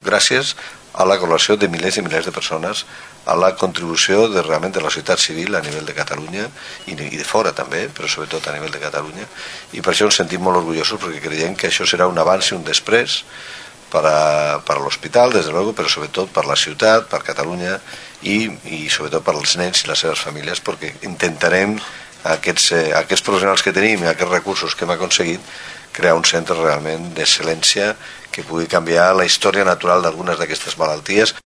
gràcies a la col·laboració de milers i milers de persones, a la contribució realment de la societat civil a nivell de Catalunya i de fora també, però sobretot a nivell de Catalunya, i per això ens sentim molt orgullosos perquè creiem que això serà un abans i un després per a l'hospital, des de luego, però sobretot per la ciutat, per Catalunya i sobretot per als nens i les seves famílies, perquè intentarem aquests professionals que tenim i aquests recursos que hem aconseguit crear un centre realment d'excel·lència que pugui canviar la història natural d'algunes d'aquestes malalties.